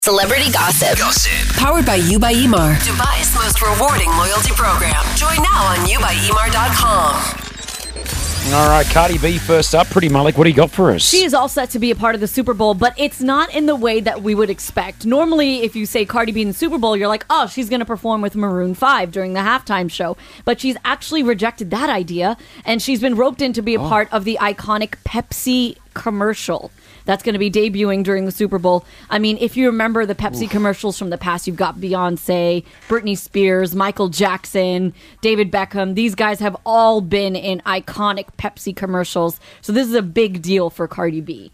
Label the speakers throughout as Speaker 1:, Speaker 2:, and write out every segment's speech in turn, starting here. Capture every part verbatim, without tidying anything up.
Speaker 1: Celebrity gossip.
Speaker 2: Gossip.
Speaker 3: Powered by You by Emar.
Speaker 1: Dubai's most rewarding loyalty program. Join now on you by emar dot com.
Speaker 4: All right, Cardi B first up. Pretty Malik, what do you got for us?
Speaker 5: She is all set to be a part of the Super Bowl, but it's not in the way that we would expect. Normally, if you say Cardi B in the Super Bowl, you're like, oh, she's going to perform with Maroon five during the halftime show. But she's actually rejected that idea, and she's been roped in to be a oh. part of the iconic Pepsi commercial that's going to be debuting during the Super Bowl. I mean, if you remember the Pepsi Oof. commercials from the past, you've got Beyonce, Britney Spears, Michael Jackson, David Beckham. These guys have all been in iconic Pepsi commercials. So this is a big deal for Cardi B.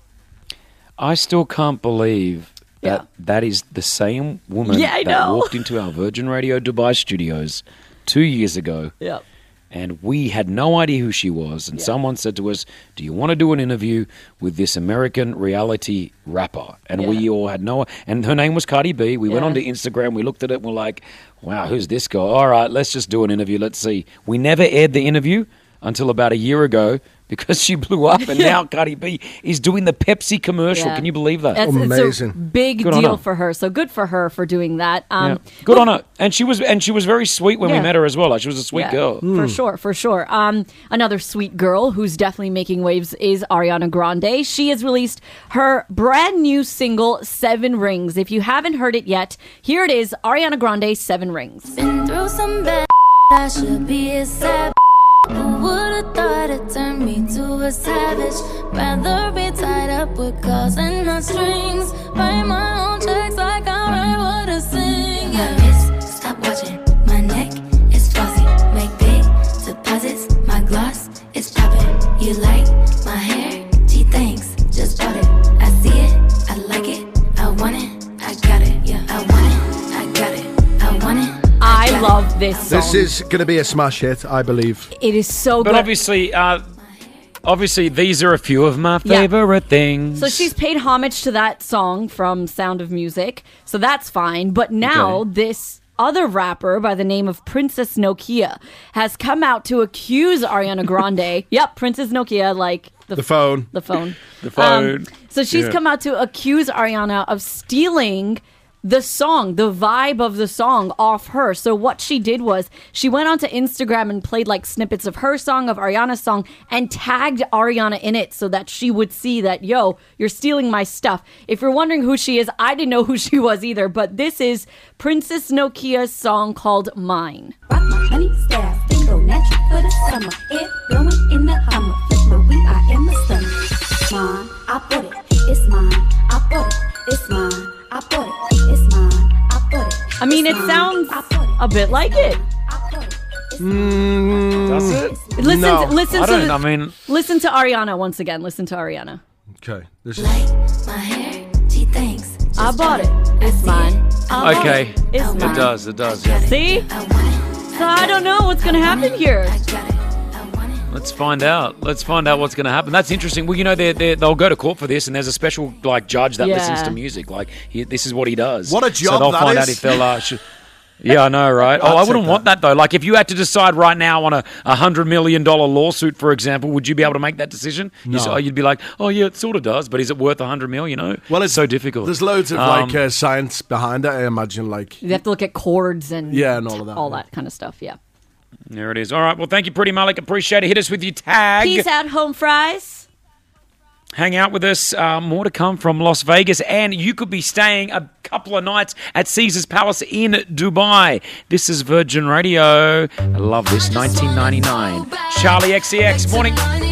Speaker 4: I still can't believe that yeah. that is the same woman
Speaker 5: yeah, I
Speaker 4: that
Speaker 5: know.
Speaker 4: walked into our Virgin Radio Dubai studios two years ago.
Speaker 5: Yep.
Speaker 4: And we had no idea who she was. And yeah. someone said to us, do you want to do an interview with this American reality rapper? And yeah. we all had no... And her name was Cardi B. We yeah. went onto Instagram. We looked at it and we're like, wow, who's this guy? All right, let's just do an interview. Let's see. We never aired the interview until about a year ago because she blew up. And now Cardi B is doing the Pepsi commercial. Yeah. Can you believe that?
Speaker 5: That's,
Speaker 6: Amazing.
Speaker 5: It's a big
Speaker 4: good
Speaker 5: deal for her. So good for her for doing that. Um,
Speaker 4: yeah. Good look, on her. And she was and she was very sweet when
Speaker 5: yeah.
Speaker 4: we met her as well. Like, she was a sweet
Speaker 5: yeah,
Speaker 4: girl.
Speaker 5: Mm. For sure, for sure. Um, another sweet girl who's definitely making waves is Ariana Grande. She has released her brand new single, Seven Rings. If you haven't heard it yet, here it is, Ariana Grande, Seven Rings.
Speaker 7: Been through some bad I should be a sad. Who would've thought it turned me to a savage? Rather be tied up with calls and not strings. Write my own checks like I write what I sing. Yeah. My wrist, stop watching. My neck is flossy. Make big deposits. My gloss is popping. You like my hair? Gee, thanks. Just bought it. I see it. I like it. I want it. I got it. Yeah. I want it. I got it. I want it.
Speaker 5: I love this song.
Speaker 6: This is going to be a smash hit, I believe.
Speaker 5: It is so
Speaker 4: but
Speaker 5: good.
Speaker 4: But obviously, uh, obviously, these are a few of my favorite yeah. things.
Speaker 5: So she's paid homage to that song from Sound of Music, so that's fine. But now okay. this other rapper by the name of Princess Nokia has come out to accuse Ariana Grande. Yep, Princess Nokia, like the,
Speaker 6: the phone.
Speaker 5: The phone.
Speaker 4: the phone.
Speaker 5: Um, so she's yeah. come out to accuse Ariana of stealing the song, the vibe of the song off her. So what she did was she went onto Instagram and played like snippets of her song, of Ariana's song, and tagged Ariana in it so that she would see that, yo, you're stealing my stuff. If you're wondering who she is, I didn't know who she was either, but this is Princess Nokia's song called Mine.
Speaker 7: Rock my honey staff, go natural for the summer. Air blowing in the Hummer, but we are in the summer. Mine, I bought it, it's mine. I bought it, it's mine. I bought it, it's mine. I bought it.
Speaker 5: I mean, it sounds a bit like it.
Speaker 6: Mm,
Speaker 4: Does it?
Speaker 5: Listen,
Speaker 6: no.
Speaker 5: to, listen
Speaker 4: I
Speaker 5: to.
Speaker 4: don't.
Speaker 5: The,
Speaker 4: I mean,
Speaker 5: listen to Ariana once again. Listen to Ariana.
Speaker 6: Okay, this is.
Speaker 7: Like my hair, gee, thanks.
Speaker 5: I bought it. It's mine. I
Speaker 4: okay,
Speaker 5: it. It's mine.
Speaker 4: It does. It does. Yeah.
Speaker 5: See? So I don't know what's gonna happen here.
Speaker 4: Let's find out. Let's find out what's going to happen. That's interesting. Well, you know, they're, they're, they'll go to court for this, and there's a special like judge that
Speaker 5: yeah.
Speaker 4: listens to music. Like, he, this is what he does.
Speaker 6: What a job
Speaker 4: So they'll
Speaker 6: that
Speaker 4: find
Speaker 6: is.
Speaker 4: out if they'll. Uh, should, yeah, I know, right? Oh, I wouldn't want that though. Like, if you had to decide right now on a a hundred million dollar lawsuit, for example, would you be able to make that decision?
Speaker 6: No.
Speaker 4: You, you'd be like, oh yeah, it sort of does, but is it worth a hundred mil? You know,
Speaker 6: well, it's
Speaker 4: so difficult.
Speaker 6: There's loads of
Speaker 4: um,
Speaker 6: like uh, science behind it. I imagine, like
Speaker 5: you have to look at chords and
Speaker 6: yeah, and all of that,
Speaker 5: all that kind of stuff. Yeah.
Speaker 4: There it is. All right. Well, thank you, Pretty Malik. Appreciate it. Hit us with your tag.
Speaker 5: Peace out, home fries.
Speaker 4: Hang out with us. Uh, more to come from Las Vegas. And you could be staying a couple of nights at Caesars Palace in Dubai. This is Virgin Radio. I love this. nineteen ninety-nine. Charlie X C X. Morning.